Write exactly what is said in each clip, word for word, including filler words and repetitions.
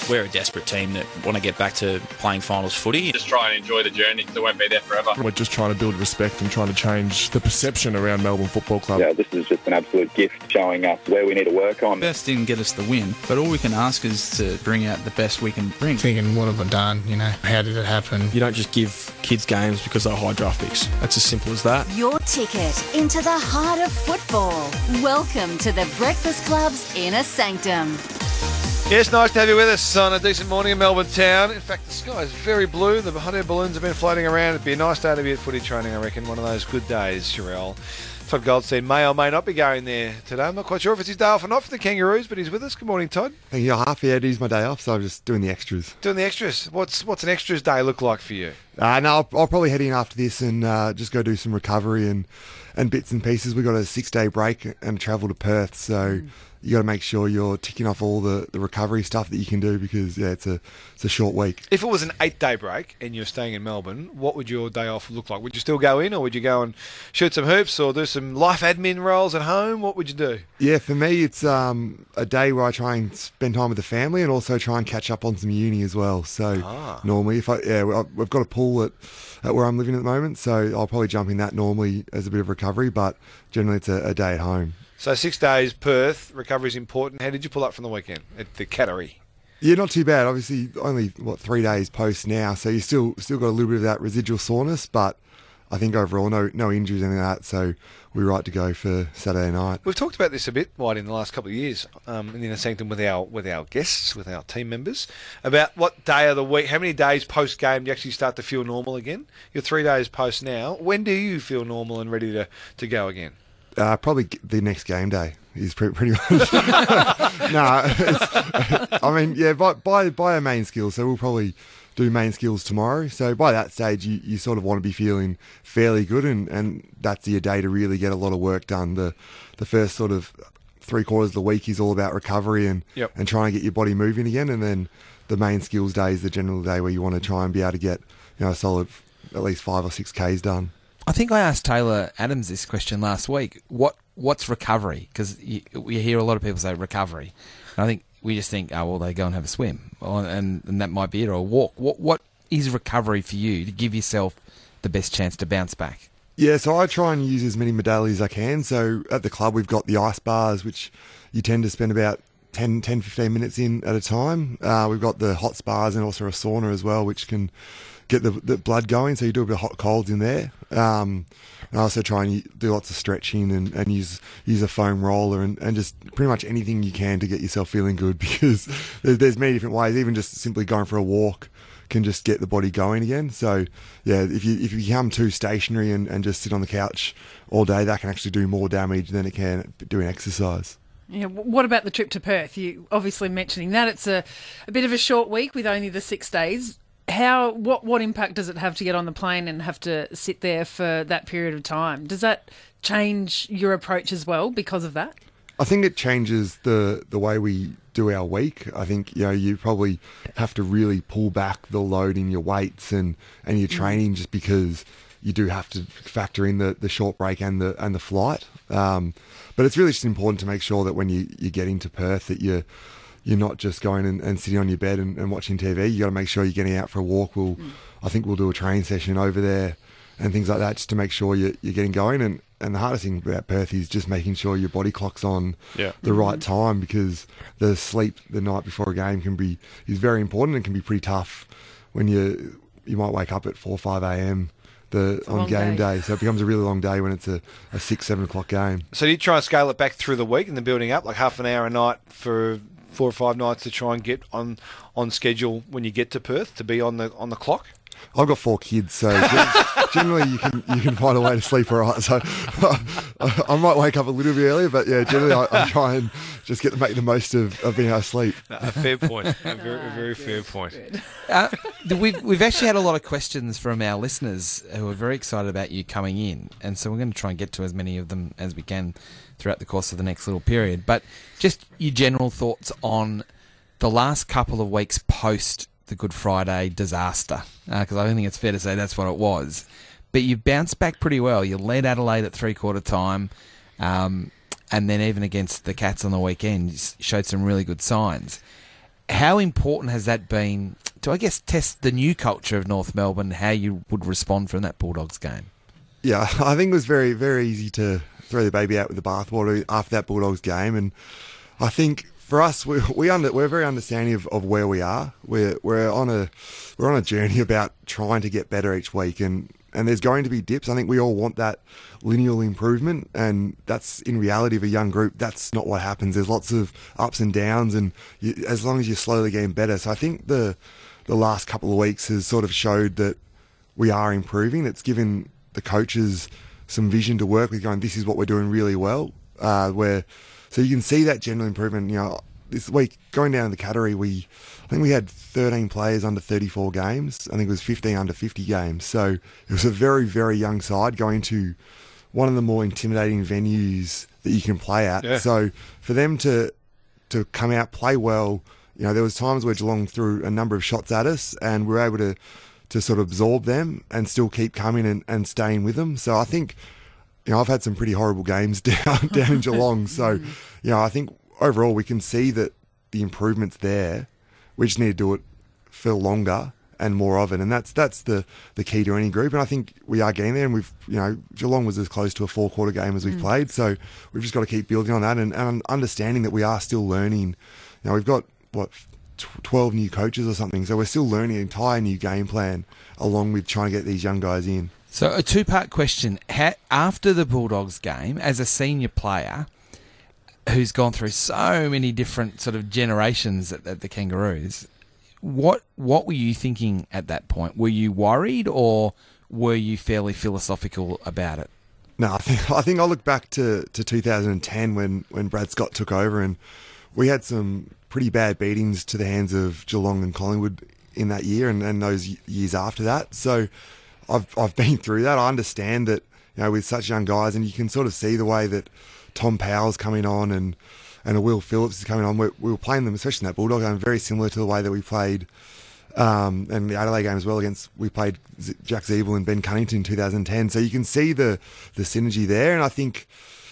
We're a desperate team that want to get back to playing finals footy. Just try and enjoy the journey because it won't be there forever. We're just trying to build respect and trying to change the perception around Melbourne Football Club. Yeah, this is just an absolute gift showing us where we need to work on. Best didn't get us the win, but all we can ask is to bring out the best we can bring. Thinking, what have I done? You know, how did it happen? You don't just give kids games because they're high draft picks. That's as simple as that. Your ticket into the heart of football. Welcome to the Breakfast Club's Inner Sanctum. Yes, nice to have you with us on a decent morning in Melbourne town. In fact, the sky is very blue. The hot air balloons have been floating around. It'd be a nice day to be at footy training, I reckon. One of those good days, Sherelle. Todd Goldstein may or may not be going there today. I'm not quite sure if it's his day off or not for the Kangaroos, but he's with us. Good morning, Todd. Thank you. Half yeah, it is my day off, so I'm just doing the extras. Doing the extras. What's what's an extras day look like for you? Uh, no, I'll, I'll probably head in after this and uh, just go do some recovery and, and bits and pieces. We've got a six-day break and travel to Perth, so mm. you got to make sure you're ticking off all the, the recovery stuff that you can do because, yeah, it's a it's a short week. If it was an eight-day break and you're staying in Melbourne, what would your day off look like? Would you still go in or would you go and shoot some hoops or do some life admin roles at home? What would you do? Yeah, for me, it's um, a day where I try and spend time with the family and also try and catch up on some uni as well. So ah. normally, if I yeah, we've got a pool at, at where I'm living at the moment, so I'll probably jump in that normally as a bit of recovery, but generally it's a, a day at home. So six days, Perth, recovery is important. How did you pull up from the weekend at the Cattery? Yeah, not too bad. Obviously, only, what, three days post now, so you still still got a little bit of that residual soreness, but I think overall no no injuries, anything like that, so we're right to go for Saturday night. We've talked about this a bit, White, in the last couple of years, um, in the Inner Sanctum with our with our guests, with our team members, about what day of the week, how many days post-game do you actually start to feel normal again? You're three days post now. When do you feel normal and ready to, to go again? Uh, probably the next game day is pretty, pretty much. no, it's, I mean, yeah, by, by by our main skills, so we'll probably do main skills tomorrow. So by that stage, you, you sort of want to be feeling fairly good, and, and that's your day to really get a lot of work done. The the first sort of three quarters of the week is all about recovery and yep. and trying to get your body moving again, and then the main skills day is the general day where you want to try and be able to get, you know, a solid at least five or six Ks done. I think I asked Taylor Adams this question last week. What What's recovery? Because we hear a lot of people say recovery. And I think we just think, oh, well, they go and have a swim. And, and that might be it, or a walk. What What is recovery for you to give yourself the best chance to bounce back? Yeah, so I try and use as many modalities as I can. So at the club, we've got the ice bars, which you tend to spend about ten, fifteen minutes in at a time. Uh, we've got the hot spas and also a sauna as well, which can get the, the blood going, so you do a bit of hot colds in there. Um, and I also try and do lots of stretching and, and use use a foam roller and, and just pretty much anything you can to get yourself feeling good because there's, there's many different ways. Even just simply going for a walk can just get the body going again. So, yeah, if you if you become too stationary and, and just sit on the couch all day, that can actually do more damage than it can doing exercise. Yeah, what about the trip to Perth? You obviously mentioning that it's a, a bit of a short week with only the six days. How what what impact does it have to get on the plane and have to sit there for that period of time? Does that change your approach as well because of that? I think it changes the the way we do our week. I think, you know, you probably have to really pull back the load in your weights and, and your training mm. just because you do have to factor in the, the short break and the and the flight. Um, but it's really just important to make sure that when you, you get into Perth that you're You're not just going and, and sitting on your bed and, and watching T V. You got to make sure you're getting out for a walk. We'll, mm. I think we'll do a training session over there and things like that just to make sure you're, you're getting going. And, and the hardest thing about Perth is just making sure your body clock's on yeah. the mm-hmm. right time because the sleep the night before a game can be is very important and can be pretty tough when you you might wake up at four or five a.m. The, on game day. day. So it becomes a really long day when it's a, a six, seven o'clock game. So do you try and scale it back through the week and then building up, like half an hour a night for four or five nights to try and get on, on schedule when you get to Perth to be on the on the clock? I've got four kids, so generally you can you can find a way to sleep all right. So I might wake up a little bit earlier, but yeah, generally I, I try and just get to make the most of, of being able to sleep. No, a fair point. A very, a very fair point. Uh, we've we've actually had a lot of questions from our listeners who are very excited about you coming in, and so we're going to try and get to as many of them as we can throughout the course of the next little period. But just your general thoughts on the last couple of weeks post the Good Friday disaster, because uh, I don't think it's fair to say that's what it was. But you bounced back pretty well. You led Adelaide at three-quarter time, um, and then even against the Cats on the weekend, you showed some really good signs. How important has that been to, I guess, test the new culture of North Melbourne, how you would respond from that Bulldogs game? Yeah, I think it was very, very easy to throw the baby out with the bathwater after that Bulldogs game. And I think for us, we, we under, we're very understanding of, of where we are. We're we're on a we're on a journey about trying to get better each week, and, and there's going to be dips. I think we all want that lineal improvement, and that's in reality of a young group. That's not what happens. There's lots of ups and downs, and you, as long as you're slowly getting better. So I think the the last couple of weeks has sort of showed that we are improving. It's given the coaches some vision to work with, going, this is what we're doing really well. Uh, where so you can see that general improvement. You know, this week going down to the Cattery, we I think we had thirteen players under thirty-four games. I think it was fifteen under fifty games. So it was a very, very young side going to one of the more intimidating venues that you can play at. Yeah. So for them to to come out, play well, you know, there was times where Geelong threw a number of shots at us, and we were able to to sort of absorb them and still keep coming and, and staying with them. So I think, you know, I've had some pretty horrible games down down in Geelong. So, you know, I think overall we can see that the improvement's there. We just need to do it for longer and more of it. And that's that's the, the key to any group. And I think we are getting there. And we've, you know, Geelong was as close to a four quarter game as we've mm. played. So we've just got to keep building on that and, and understanding that we are still learning. You know, we've got, what, twelve new coaches or something. So we're still learning an entire new game plan along with trying to get these young guys in. So a two-part question. How, after the Bulldogs game, as a senior player who's gone through so many different sort of generations at, at the Kangaroos, what what were you thinking at that point? Were you worried, or were you fairly philosophical about it? No, I think I think I look back to, to two thousand ten when, when Brad Scott took over, and we had some pretty bad beatings to the hands of Geelong and Collingwood in that year and, and those years after that. So I've I've been through that. I understand that, you know, with such young guys, and you can sort of see the way that Tom Powell's coming on and, and a Will Phillips is coming on. We're, we were playing them, especially in that Bulldog game, very similar to the way that we played um, and the Adelaide game as well against, we played Z- Jack Zeeble and Ben Cunnington in two thousand ten. So you can see the, the synergy there. And I think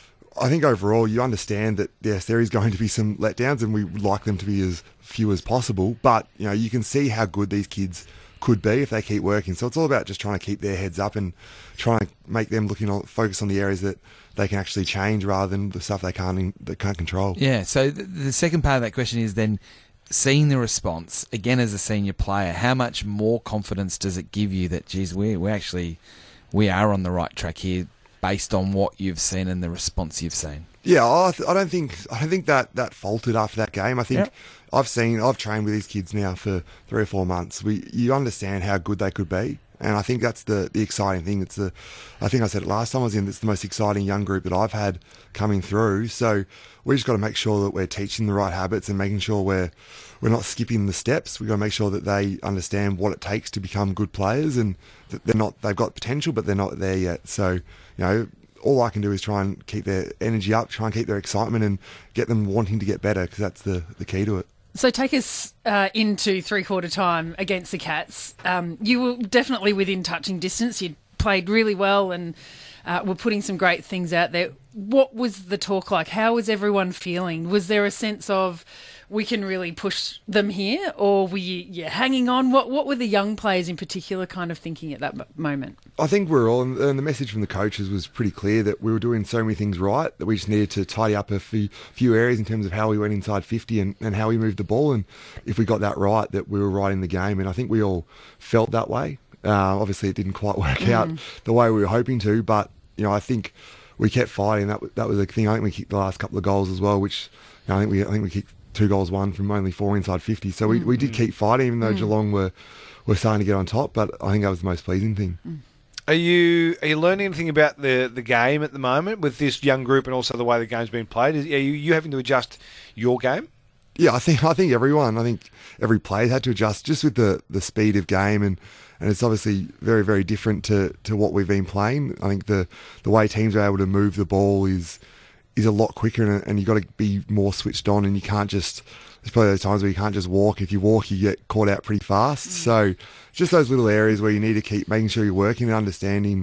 I think overall you understand that, yes, there is going to be some letdowns and we would like them to be as few as possible. But, you know, you can see how good these kids could be if they keep working. So it's all about just trying to keep their heads up and trying to make them looking on, focus on the areas that they can actually change rather than the stuff they can't they can't control. Yeah, so the, the second part of that question is then seeing the response, again as a senior player, how much more confidence does it give you that, geez, we we actually, we are on the right track here based on what you've seen and the response you've seen? Yeah, I, th- I don't think I don't think that, that faltered after that game. I think yep. I've seen I've trained with these kids now for three or four months. We you understand how good they could be, and I think that's the, the exciting thing. It's the I think I said it last time I was in. It's the most exciting young group that I've had coming through. So we just got to make sure that we're teaching the right habits and making sure we're we're not skipping the steps. We've got to make sure that they understand what it takes to become good players, and that they're not they've got potential, but they're not there yet. So, you know, all I can do is try and keep their energy up, try and keep their excitement and get them wanting to get better, because that's the, the key to it. So take us uh, into three-quarter time against the Cats. Um, you were definitely within touching distance. You played really well and uh, were putting some great things out there. What was the talk like? How was everyone feeling? Was there a sense of, we can really push them here, or were you yeah, hanging on? What what were the young players in particular kind of thinking at that moment? I think we're all, and the message from the coaches was pretty clear that we were doing so many things right that we just needed to tidy up a few, few areas in terms of how we went inside fifty and, and how we moved the ball. And if we got that right, that we were right in the game. And I think we all felt that way. Uh, obviously, it didn't quite work mm. out the way we were hoping to, but you know, I think we kept fighting. That that was the thing. I think we kicked the last couple of goals as well, which you know, I think we I think we kicked two goals won from only four inside fifty. So we, mm. we did keep fighting, even though mm. Geelong were, were starting to get on top. But I think that was the most pleasing thing. Mm. Are you are you learning anything about the, the game at the moment with this young group and also the way the game's being played? Is, are you, you having to adjust your game? Yeah, I think I think everyone, I think every player had to adjust just with the, the speed of game, and, and it's obviously very, very different to, to what we've been playing. I think the, the way teams are able to move the ball is is a lot quicker, and, and you've got to be more switched on, and you can't just, there's probably those times where you can't just walk. If you walk, you get caught out pretty fast. Mm. So just those little areas where you need to keep making sure you're working and understanding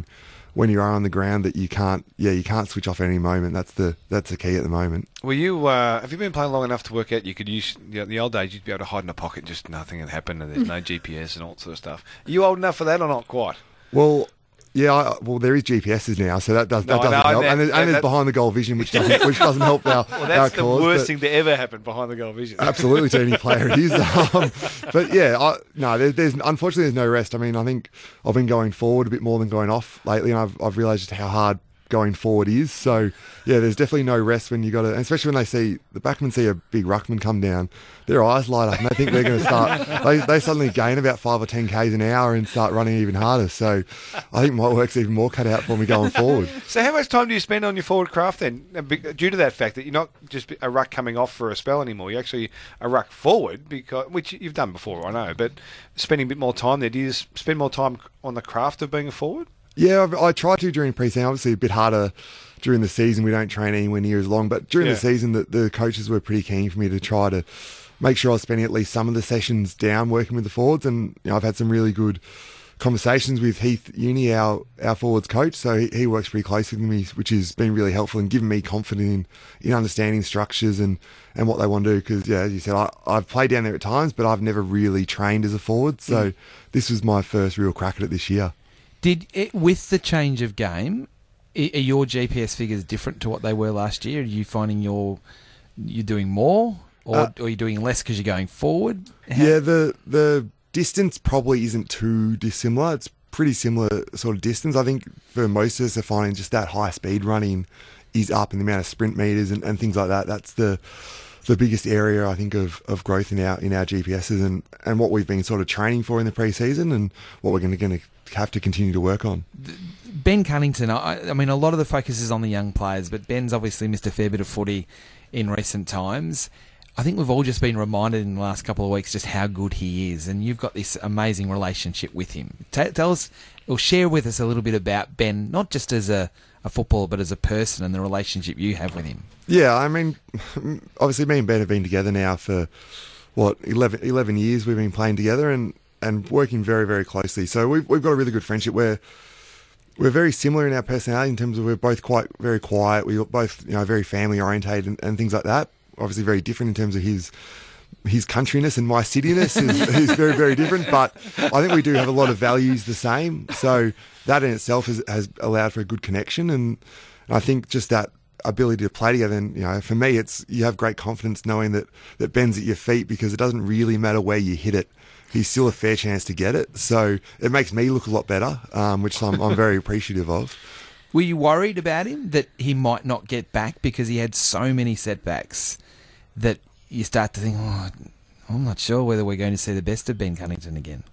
when you are on the ground that you can't, yeah, you can't switch off at any moment. That's the that's the key at the moment. Were you? Uh, have you been playing long enough to work out you could use? You know, in the old days, you'd be able to hide in a pocket, just nothing had happened, and there's no G P S and all that sort of stuff. Are you old enough for that or not quite? Well. Yeah, I, well, there is G P S's now, so that does that No, doesn't no, help, that- and, there's, that- and there's that- behind the goal vision, which doesn't which doesn't help our Well, our that's the cause. worst but- thing to ever happen behind the goal vision. Absolutely, to any player it is. Um, but yeah, I, no, there, there's unfortunately there's no rest. I mean, I think I've been going forward a bit more than going off lately, and I've I've realised just how hard going forward is. So yeah, there's definitely no rest when you got to, especially when they see the backmen see a big ruckman come down, their eyes light up and they think they're going to start. They they suddenly gain about five or ten k's an hour and start running even harder. So I think my work's even more cut out for me going forward. So how much time do you spend on your forward craft then? Uh, be- Due to that fact that you're not just a ruck coming off for a spell anymore, you're actually a ruck forward, because which you've done before, I know, but spending a bit more time there, do you s- spend more time on the craft of being a forward? Yeah, I've, I try to during pre-season. Obviously, a bit harder during the season. We don't train anywhere near as long. But during Yeah. the season, the, the coaches were pretty keen for me to try to make sure I was spending at least some of the sessions down working with the forwards. And you know, I've had some really good conversations with Heath Uni, our, our forwards coach. So he, he works pretty closely with me, which has been really helpful and given me confidence in, in understanding structures and, and what they want to do. Because, yeah, as you said, I, I've played down there at times, but I've never really trained as a forward. So Mm. this was my first real crack at it this year. Did it, with the change of game, i- are your G P S figures different to what they were last year? Are you finding you're you're doing more, or, Uh, or are you doing less because you're going forward? How- Yeah, the the distance probably isn't too dissimilar. It's pretty similar sort of distance. I think for most of us are finding just that high speed running is up, and the amount of sprint meters and, and things like that. That's the the biggest area I think of, of growth in our in our G P S's and, and what we've been sort of training for in the pre-season and what we're going to going to have to continue to work on. Ben Cunnington, I, I mean, a lot of the focus is on the young players, but Ben's obviously missed a fair bit of footy in recent times. I think we've all just been reminded in the last couple of weeks just how good he is, and you've got this amazing relationship with him. T- tell us, or share with us a little bit about Ben, not just as a, a footballer, but as a person and the relationship you have with him. Yeah, I mean, obviously me and Ben have been together now for, what, eleven, eleven years we've been playing together and, and working very, very closely. So we've, we've got a really good friendship where we're very similar in our personality in terms of we're both quite very quiet. We're both, you know, very family orientated and, and things like that. Obviously very different in terms of his his countryness and my cityness is, is very, very different. But I think we do have a lot of values the same. So that in itself has, has allowed for a good connection. And I think just that ability to play together, and you know, for me, it's you have great confidence knowing that that Ben's at your feet, because it doesn't really matter where you hit it. He's still a fair chance to get it. So it makes me look a lot better, um, which I'm, I'm very appreciative of. Were you worried about him that he might not get back because he had so many setbacks that you start to think, oh, I'm not sure whether we're going to see the best of Ben Cunnington again?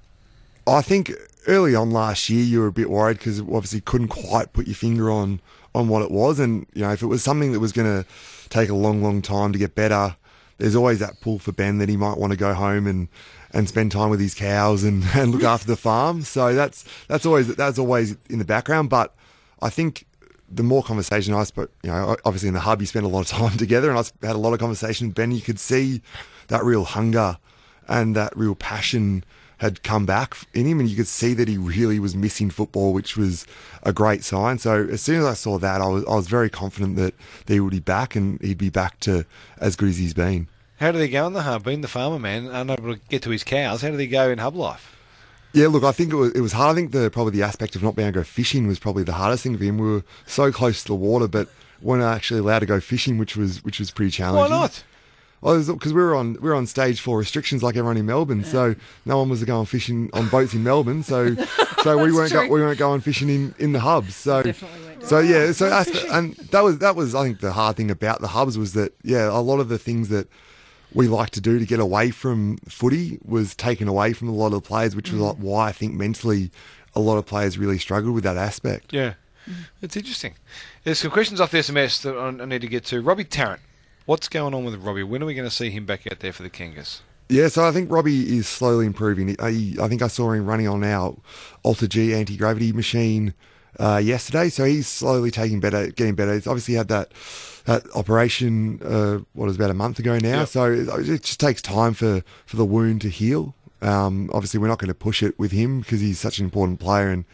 I think early on last year you were a bit worried because obviously couldn't quite put your finger on, on what it was. And, you know, if it was something that was going to take a long, long time to get better, there's always that pull for Ben that he might want to go home and, and spend time with his cows and, and look after the farm. So that's that's always that's always in the background. But I think the more conversation I spoke, you know, obviously in the hub you spend a lot of time together, and I had a lot of conversation with Ben. You could see that real hunger and that real passion had come back in him, and you could see that he really was missing football, which was a great sign. So as soon as I saw that, I was I was very confident that, that he would be back and he'd be back to as good as he's been. How did he go in the hub? Being the farmer man, unable to get to his cows, how did he go in hub life? Yeah, look, I think it was it was hard. I think the probably the aspect of not being able to go fishing was probably the hardest thing for him. We were so close to the water, but weren't actually allowed to go fishing, which was which was pretty challenging. Why not? Well, because we were on we were on stage four restrictions like everyone in Melbourne, so no one was going fishing on boats in Melbourne. So so we weren't go, we weren't going fishing in, in the hubs. So so yeah, so aspe- and that was that was I think the hard thing about the hubs was that yeah, a lot of the things that we like to do to get away from footy was taken away from a lot of the players, which was like why I think mentally a lot of players really struggled with that aspect. Yeah, it's interesting. There's some questions off the S M S that I need to get to. Robbie Tarrant, what's going on with Robbie? When are we going to see him back out there for the Kangas? Yeah, so I think Robbie is slowly improving. I, I think I saw him running on our Alter G anti-gravity machine uh, yesterday, so he's slowly taking better, getting better. He's obviously had that that operation, uh, what was about a month ago now, Yep. so it just takes time for, for the wound to heal. Um, obviously, we're not going to push it with him because he's such an important player, and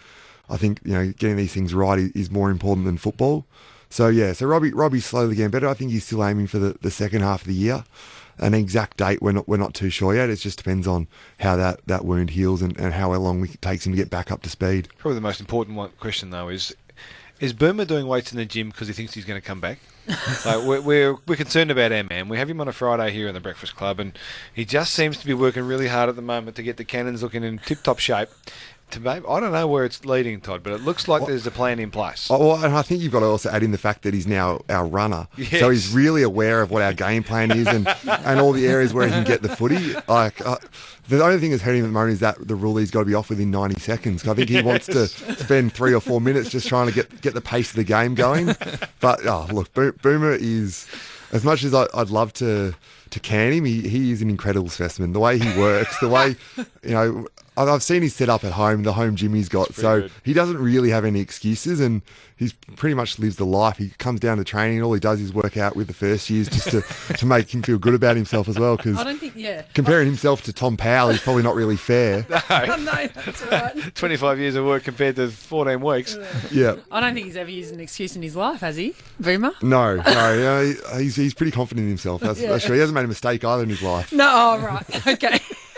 I think, you know, getting these things right is, is more important than football. So, yeah, so Robbie Robbie's slowly getting better. I think he's still aiming for the, the second half of the year. An exact date, we're not we're not too sure yet. It just depends on how that, that wound heals and, and how long it takes him to get back up to speed. Probably the most important one question, though, is is Boomer doing weights in the gym because he thinks he's going to come back? Like we're, we're we're concerned about our man. We have him on a Friday here in the Breakfast Club, and he just seems to be working really hard at the moment to get the Cannons looking in tip-top shape. To maybe, I don't know where it's leading, Todd, but it looks like there's a plan in place. Oh, well, and I think you've got to also add in the fact that he's now our runner. Yes. So he's really aware of what our game plan is and, and all the areas where he can get the footy. Like uh, the only thing that's hurting him at the moment is that the rule he's got to be off within ninety seconds. I think he yes. wants to spend three or four minutes just trying to get, get the pace of the game going. But, oh, look, Bo- Boomer is, as much as I, I'd love to, to can him, he, he is an incredible specimen. The way he works, the way, you know... I've seen his setup at home, the home gym he's got, so good. He doesn't really have any excuses, and he's pretty much lives the life. He comes down to training, and all he does is work out with the first years just to, to make him feel good about himself as well, because I don't think, yeah. comparing himself to Tom Powell is probably not really fair. No, no, that's all right. twenty-five years of work compared to fourteen weeks. Yeah. I don't think he's ever used an excuse in his life, has he, Boomer? No, no, you know, he- he's, he's pretty confident in himself. That's, Yeah. that's true. He hasn't made a mistake either in his life. No, oh, right, okay.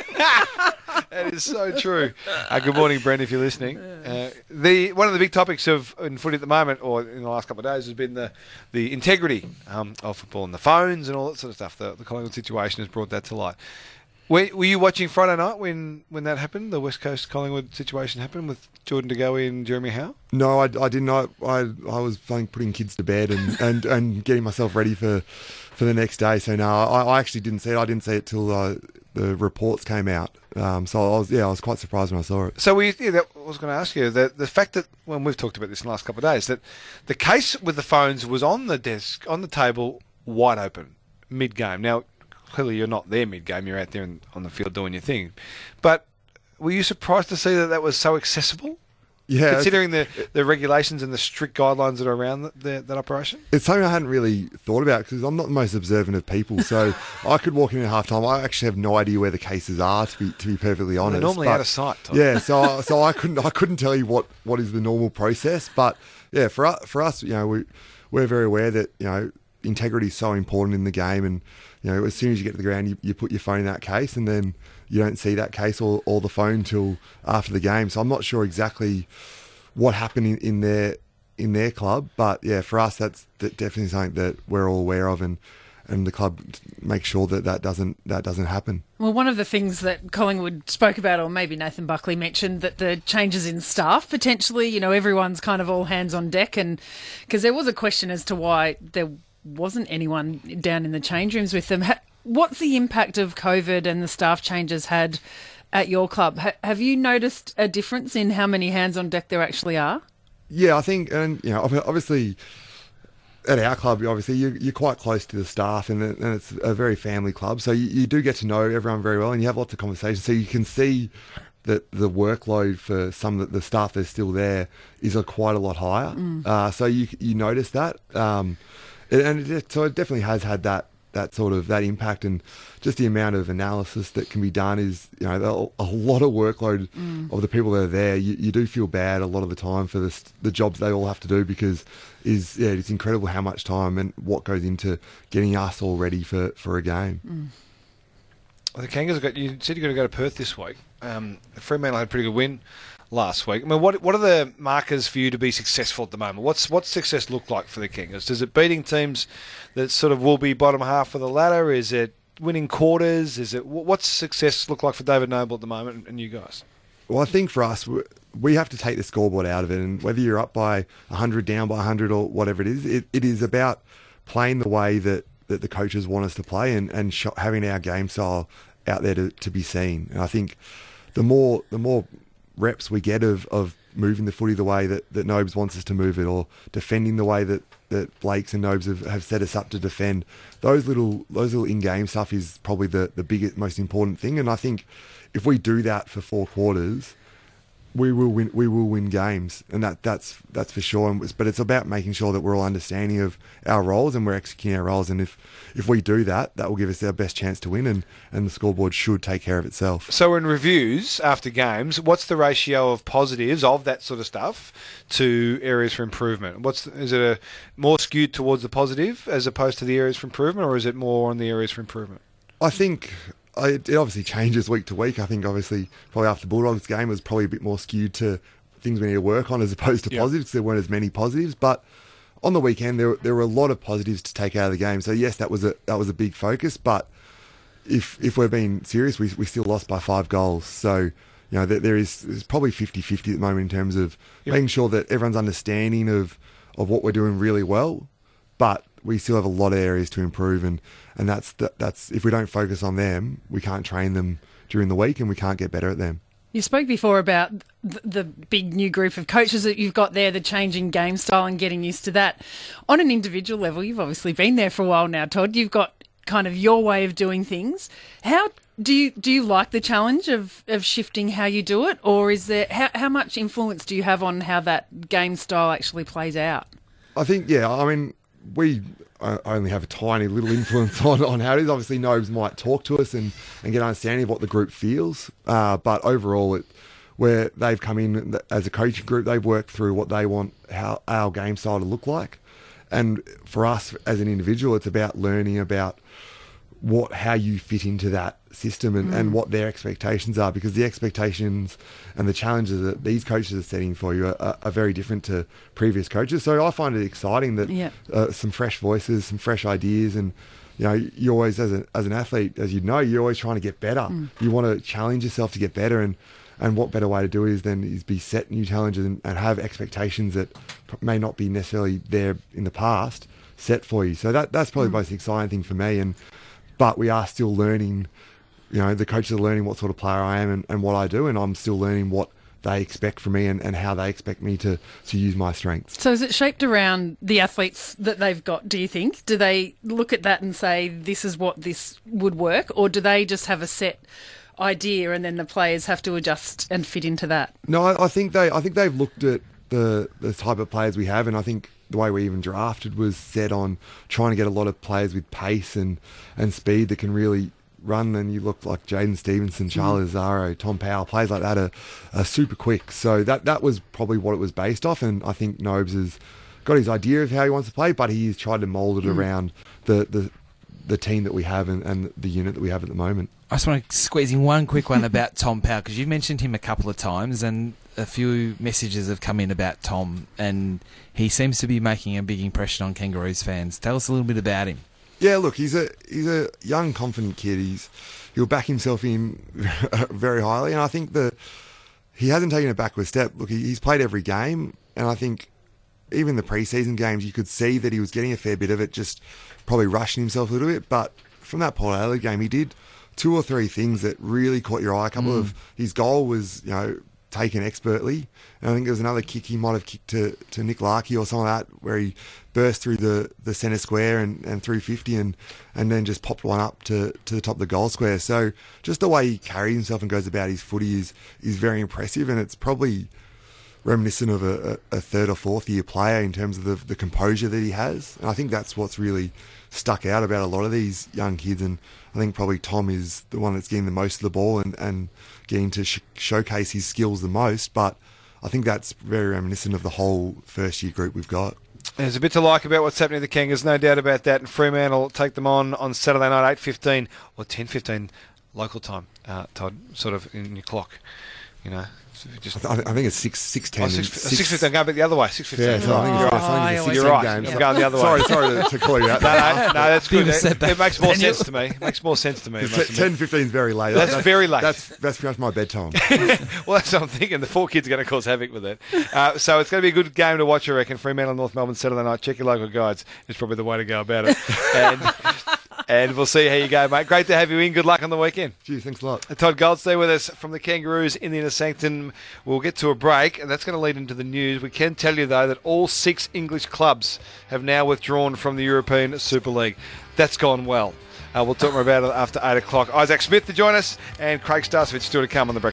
That is so true. Uh, good morning, Brent, if you're listening. Uh, the one of the big topics of in footy at the moment, or in the last couple of days, has been the the integrity um, of football and the phones and all that sort of stuff. The, the Collingwood situation has brought that to light. Were, were you watching Friday night when, when that happened, the West Coast Collingwood situation happened with Jordan De Goey and Jeremy Howe? No, I, I didn't. I, I, I was playing, putting kids to bed and, and, and getting myself ready for, for the next day. So, no, I, I actually didn't see it. I didn't see it till uh, the reports came out. Um, so, I was yeah, I was quite surprised when I saw it. So, we, yeah, that, I was going to ask you, the, the fact that, when we've talked about this in the last couple of days, that the case with the phones was on the desk, on the table, wide open, mid-game. Now, clearly you're not there mid-game, you're out there in, on the field doing your thing. But were you surprised to see that that was so accessible? Yeah, considering the, the regulations and the strict guidelines that are around the, the, that operation? It's something I hadn't really thought about because I'm not the most observant of people. So I could walk in at half time. I actually have no idea where the cases are, to be to be perfectly honest. They're normally but, out of sight, Tom. Yeah, so so I couldn't I couldn't tell you what, what is the normal process. But yeah, for us, for us, you know, we we're very aware that, you know, integrity is so important in the game, and you know, as soon as you get to the ground, you, you put your phone in that case, and then you don't see that case or, or the phone till after the game. So I'm not sure exactly what happened in, in their in their club, but yeah, for us, that's definitely something that we're all aware of, and and the club makes sure that that doesn't that doesn't happen. Well, one of the things that Collingwood spoke about, or maybe Nathan Buckley mentioned, that the changes in staff potentially, you know, everyone's kind of all hands on deck, and because there was a question as to why there wasn't anyone down in the change rooms with them. What's the impact of COVID and the staff changes had at your club? Ha- have you noticed a difference in how many hands on deck there actually are? Yeah, I think, and you know, obviously at our club, obviously you're, you're quite close to the staff, and, and it's a very family club, so you, you do get to know everyone very well, and you have lots of conversations, so you can see that the workload for some of the staff that's still there is a quite a lot higher. Mm. Uh, so you you notice that, um, and it, so it definitely has had that. that sort of that impact, and just the amount of analysis that can be done is, you know, a lot of workload mm. of the people that are there. You, you do feel bad a lot of the time for the, the jobs they all have to do, because is yeah, it's incredible how much time and what goes into getting us all ready for, for a game. Mm. Well, the Kangas have got, you said you're going to go to Perth this week. Um, Fremantle had a pretty good win last week. I mean, what what are the markers for you to be successful at the moment? What's what's success look like for the Kangas? Does it beating teams that sort of will be bottom half of the ladder? Is it winning quarters? Is it what's success look like for David Noble at the moment and you guys? Well, I think for us, we have to take the scoreboard out of it, and whether you're up by one hundred, down by one hundred, or whatever it is, it, it is about playing the way that, that the coaches want us to play, and, and sh- having our game style out there to, to be seen. And I think the more the more reps we get of, of moving the footy the way that, that Nobes wants us to move it, or defending the way that, that Blakes and Nobes have, have set us up to defend, those little those little in-game stuff is probably the, the biggest, most important thing. And I think if we do that for four quarters, we will win. We will win games, and that that's that's for sure. But it's about making sure that we're all understanding of our roles and we're executing our roles. And if if we do that, that will give us our best chance to win, and, and the scoreboard should take care of itself. So in reviews after games, what's the ratio of positives of that sort of stuff to areas for improvement? What's is it a more skewed towards the positive as opposed to the areas for improvement, or is it more on the areas for improvement? I think. It obviously changes week to week. I think obviously probably after the Bulldogs game was probably a bit more skewed to things we need to work on as opposed to Yep. positives because there weren't as many positives. But on the weekend there there were a lot of positives to take out of the game. So yes, that was a that was a big focus. But if if we're being serious, we we still lost by five goals. So you know there, there is there's probably fifty-fifty at the moment in terms of Yep. making sure that everyone's understanding of of what we're doing really well, but we still have a lot of areas to improve, and, and that's the, that's if we don't focus on them, we can't train them during the week, and we can't get better at them. You spoke before about the, the big new group of coaches that you've got there, the changing game style and getting used to that. On an individual level, you've obviously been there for a while now, Todd. You've got kind of your way of doing things. How do you do you like the challenge of, of shifting how you do it, or is there how, how much influence do you have on how that game style actually plays out? I think, yeah, I mean, we uh, only have a tiny little influence on, on how it is. Obviously, Nobes might talk to us and, and get an understanding of what the group feels. Uh, but overall, it, where they've come in as a coaching group, they've worked through what they want how our game style to look like. And for us as an individual, it's about learning about what how you fit into that system and, mm. and what their expectations are, because the expectations and the challenges that these coaches are setting for you are, are, are very different to previous coaches. So I find it exciting that yeah. uh, some fresh voices, some fresh ideas, and you know, you always as, a, as an athlete, as you know, you're always trying to get better. Mm. You want to challenge yourself to get better, and and what better way to do it is than is be set new challenges and, and have expectations that may not be necessarily there in the past set for you. So that that's probably mm. the most exciting thing for me. And but we are still learning, you know, the coaches are learning what sort of player I am and, and what I do, and I'm still learning what they expect from me and, and how they expect me to, to use my strengths. So is it shaped around the athletes that they've got, do you think? Do they look at that and say, this is what this would work, or do they just have a set idea and then the players have to adjust and fit into that? No, I, I think they I think they've looked at the the type of players we have, and I think the way we even drafted was set on trying to get a lot of players with pace and, and speed that can really run. And you look like Jaden Stevenson, Charles mm. Azaro, Tom Powell, players like that are, are super quick. So that that was probably what it was based off, and I think Nobes has got his idea of how he wants to play, but he's tried to mould it mm. around the, the the team that we have and, and the unit that we have at the moment. I just want to squeeze in one quick one about Tom Powell, because you've mentioned him a couple of times, and a few messages have come in about Tom, and he seems to be making a big impression on Kangaroos fans. Tell us a little bit about him. Yeah, look, he's a he's a young, confident kid. He's he'll back himself in very highly, and I think that he hasn't taken a backward step. Look, he, he's played every game, and I think even the preseason games, you could see that he was getting a fair bit of it, just probably rushing himself a little bit. But from that Port Adelaide game, he did two or three things that really caught your eye. A couple mm. of his goal was, you know, taken expertly, and I think there was another kick he might have kicked to, to Nick Larkey or something like that, where he burst through the, the centre square and, and through fifty and, and then just popped one up to, to the top of the goal square. So just the way he carries himself and goes about his footy is is very impressive, and it's probably reminiscent of a, a third or fourth year player in terms of the, the composure that he has. And I think that's what's really stuck out about a lot of these young kids, and I think probably Tom is the one that's getting the most of the ball and, and getting to sh- showcase his skills the most. But I think that's very reminiscent of the whole first year group we've got. There's a bit to like about what's happening to the Kangas, no doubt about that. And Fremantle will take them on on Saturday night, eight fifteen or ten fifteen local time, uh, Todd, sort of in your clock, you know. Just I, th- I think it's six six ten. Oh, six, six, six fifteen. Go back the other way. Six fifteen. Yeah, so I think you're right. I think it's You're right. games. I'm going the other way. Sorry, sorry to, to call you out. no, no, no, that's good. It, it makes more Daniel. sense to me. It makes more sense to me. ten fifteen is very late. That's, that's very late. That's that's pretty much my bedtime. Well, that's what I'm thinking. The four kids are going to cause havoc with it. Uh, so it's going to be a good game to watch, I reckon. Fremantle, North Melbourne, Saturday night. Check your local guides. It's probably the way to go about it. And, and we'll see how you go, mate. Great to have you in. Good luck on the weekend. Gee, thanks a lot. Todd Goldstein with us from the Kangaroos in the Inner Sanctum. We'll get to a break, and that's going to lead into the news. We can tell you, though, that all six English clubs have now withdrawn from the European Super League. That's gone well. Uh, we'll talk more about it after eight o'clock. Isaac Smith to join us, and Craig Starcevich still to come on the breakfast.